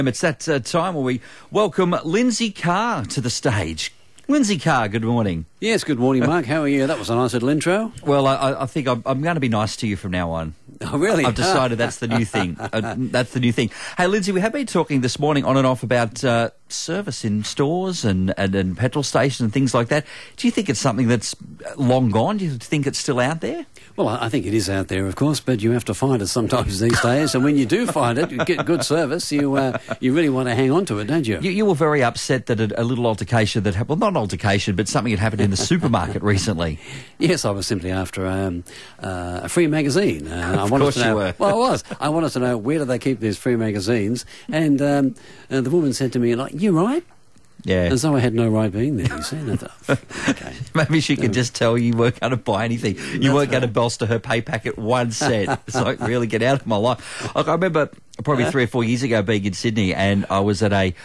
It's that time where we welcome Lindsay Carr to the stage. Lindsay Carr, good morning. Yes, good morning, Mark. How are you? That was a nice little intro. Well, I think I'm going to be nice to you from now on. Oh, really? I've decided that's the new thing. That's the new thing. Hey, Lindsay, we have been talking this morning on and off about service in stores and petrol stations and things like that. Do you think it's something that's long gone? Do you think it's still out there? Well, I think it is out there, of course, but you have to find it sometimes these days. And when you do find it, you get good service, you really want to hang on to it, don't you? You were very upset that a little altercation that happened, well, not an altercation, but something had happened in the supermarket recently. Yes, I was simply after a free magazine. Of course you were. Well, I was. I wanted to know where do they keep these free magazines. And the woman said to me, like, "You right?" Yeah. As though I had no right being there, you see. And I thought, okay. Maybe she could just tell you weren't going to buy anything. You weren't going to bolster her pay packet 1 cent. It's like, really, get out of my life. Like, I remember probably 3 or 4 years ago being in Sydney, and I was at a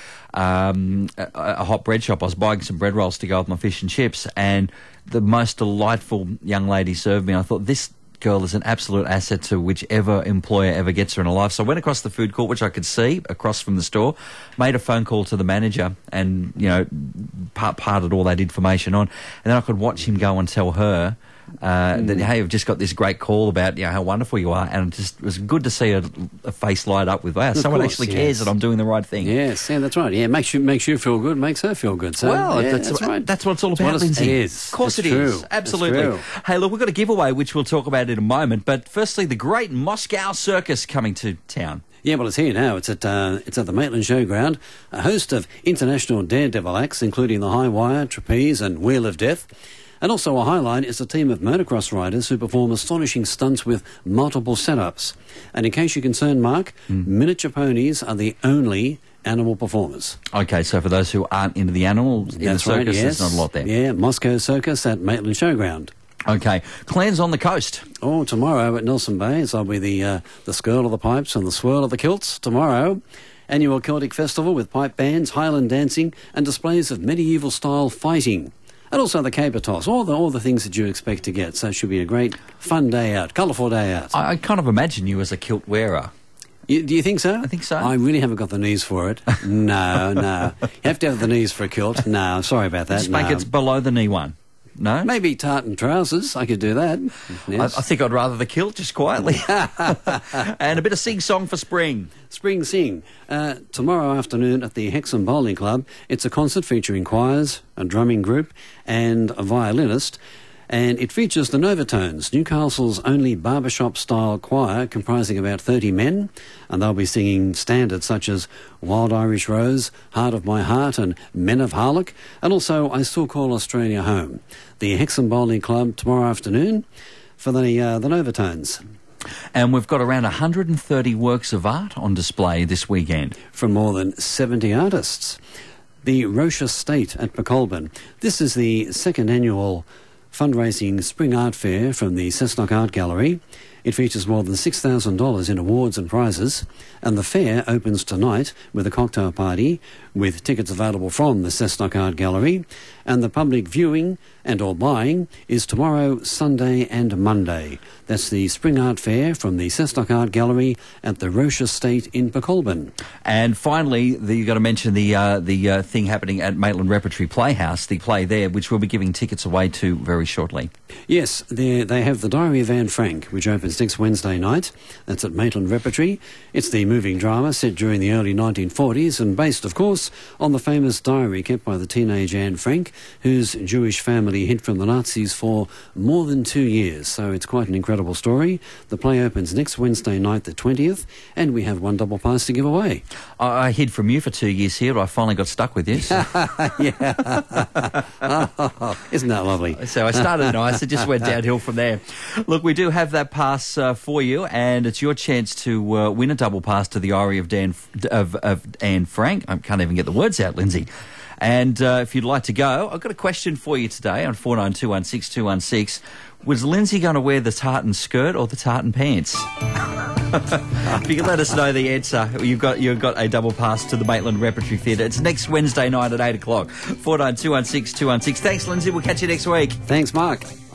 hot bread shop. I was buying some bread rolls to go with my fish and chips, and the most delightful young lady served me. I thought, this girl is an absolute asset to whichever employer ever gets her in her life. So I went across the food court, which I could see across from the store, made a phone call to the manager and, you know, parted all that information on. And then I could watch him go and tell her that, hey, I've just got this great call about, you know, how wonderful you are. And it was good to see a face light up with, wow, someone actually cares that I'm doing the right thing. Yes, yeah, that's right. Yeah, makes you feel good, makes her feel good. So, well, yeah, that's what it's all about, Lindsay. It is. Of course it's it true. is. Absolutely. True. Hey, look, we've got a giveaway, which we'll talk about in a moment. But firstly, the Great Moscow Circus coming to town. Yeah, well, it's here now. It's at the Maitland Showground. A host of international daredevil acts, including the High Wire, Trapeze and Wheel of Death. And also a highlight is a team of motocross riders who perform astonishing stunts with multiple setups. And in case you're concerned, Mark, miniature ponies are the only animal performers. Okay, so for those who aren't into the animals in the circus, yes. There's not a lot there. Yeah, Moscow Circus at Maitland Showground. Okay, Clans on the Coast. Oh, tomorrow at Nelson Bay, so I'll be the skirl of the pipes and the swirl of the kilts tomorrow. Annual Celtic Festival with pipe bands, Highland dancing and displays of medieval-style fighting. And also the caber toss, all the things that you expect to get. So it should be a great, fun day out, colourful day out. I kind of imagine you as a kilt wearer. Do you think so? I think so. I really haven't got the knees for it. No. You have to have the knees for a kilt. No, sorry about that. Just make it below the knee one. No? Maybe tartan trousers. I could do that. Yes. I think I'd rather the kilt, just quietly. And a bit of sing-song for spring. Spring Sing. Tomorrow afternoon at the Hexham Bowling Club, it's a concert featuring choirs, a drumming group and a violinist. And it features the Novatones, Newcastle's only barbershop-style choir comprising about 30 men. And they'll be singing standards such as Wild Irish Rose, Heart of My Heart and Men of Harlech. And also I Still Call Australia Home. The Hexham Bowling Club tomorrow afternoon for the Novatones. And we've got around 130 works of art on display this weekend. From more than 70 artists. The Roche Estate at Pecolbin. This is the second annual fundraising spring art fair from the Cessnock Art Gallery. It features more than $6,000 in awards and prizes, and the fair opens tonight with a cocktail party with tickets available from the Cessnock Art Gallery, and the public viewing and or buying is tomorrow, Sunday and Monday. That's the Spring Art Fair from the Cessnock Art Gallery at the Roche Estate in Pecolbin. And finally, you've got to mention the thing happening at Maitland Repertory Playhouse, the play there, which we'll be giving tickets away to very shortly. Yes, they have The Diary of Anne Frank, which opens next Wednesday night. That's at Maitland Repertory. It's the moving drama set during the early 1940s and based, of course, on the famous diary kept by the teenage Anne Frank, whose Jewish family hid from the Nazis for more than 2 years. So it's quite an incredible story. The play opens next Wednesday night, the 20th, and we have one double pass to give away. I hid from you for 2 years here, but I finally got stuck with you. So. Yeah. Isn't that lovely? So I started nice, it just went downhill from there. Look, we do have that pass for you, and it's your chance to win a double pass to the Diary of Anne Frank. I can't even get the words out, Lindsay. And if you'd like to go, I've got a question for you today on 49216216. Was Lindsay going to wear the tartan skirt or the tartan pants? If you can let us know the answer, you've got a double pass to the Maitland Repertory Theatre. It's next Wednesday night at 8 o'clock. 49216216. Thanks, Lindsay. We'll catch you next week. Thanks, Mark.